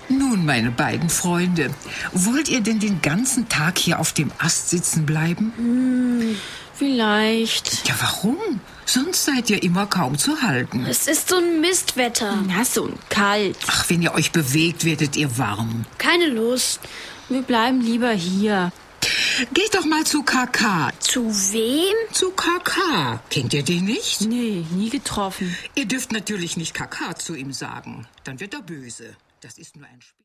Nun, meine beiden Freunde, wollt ihr denn den ganzen Tag hier auf dem Ast sitzen bleiben? Vielleicht. Ja, warum? Sonst seid ihr immer kaum zu halten. Es ist so ein Mistwetter. Nass und kalt. Ach, wenn ihr euch bewegt, werdet ihr warm. Keine Lust. Wir bleiben lieber hier. Geht doch mal zu KK. Zu wem? Zu KK. Kennt ihr den nicht? Nee, nie getroffen. Ihr dürft natürlich nicht KK zu ihm sagen. Dann wird er böse. Das ist nur ein Spiel.